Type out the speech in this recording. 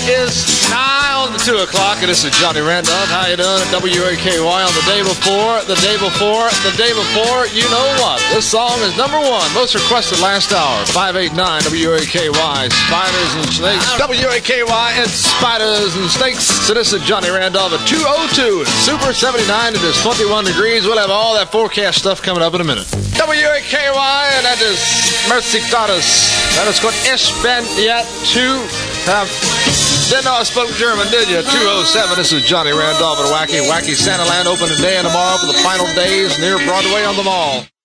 is nigh on the 2 o'clock, and this is Johnny Randolph. How you doing at WAKY on the day before, you know what? This song is number one, most requested last hour. 589 WAKY, Spiders and Snakes. WAKY and Spiders and Snakes. So this is Johnny Randolph at 2:02. It's Super 79. It is 21 degrees. We'll have all that forecast stuff coming up in a minute. WAKY, and that is Mercy Goddess. That is called Ich bin yet to have. Didn't know I spoke German, did you? 2:07. This is Johnny Randolph at Wacky Santaland, open today and tomorrow for the final days near Broadway on the Mall.